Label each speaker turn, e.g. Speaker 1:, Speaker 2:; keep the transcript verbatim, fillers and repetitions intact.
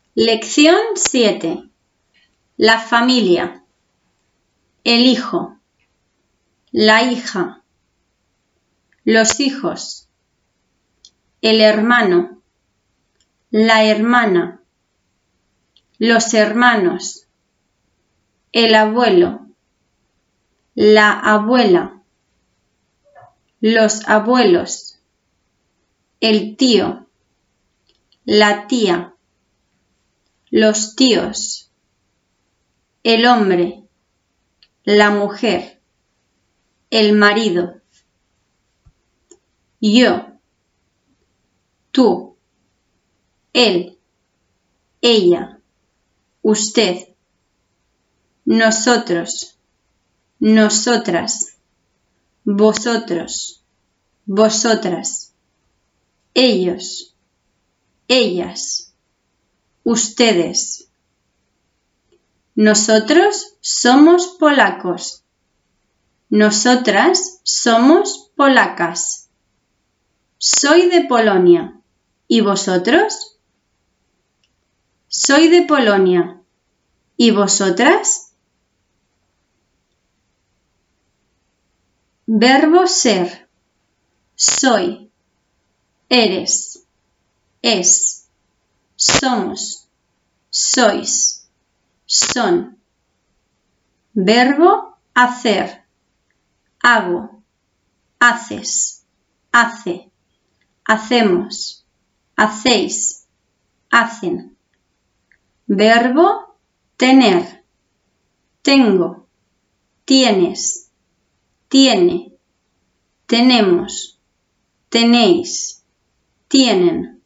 Speaker 1: Lección siete. La familia. El hijo. La hija. Los hijos. El hermano. La hermana. Los hermanos. El abuelo. La abuela. Los abuelos. El tío. La tía. Los tíos. El hombre. La mujer. El marido. Yo. Tú. Él. Ella. Usted. Nosotros. Nosotras. Vosotros. Vosotras. Ellos. Ellas. Ustedes. Nosotros somos polacos. Nosotras somos polacas. Soy de Polonia. ¿Y vosotros? Soy de Polonia. ¿Y vosotras? Verbo ser. Soy. Eres. Es. Somos. Sois. Son. Verbo hacer. Hago. Haces. Hace. Hacemos. Hacéis. Hacen. Verbo tener. Tengo. Tienes. Tiene. Tenemos. Tenéis. Tienen.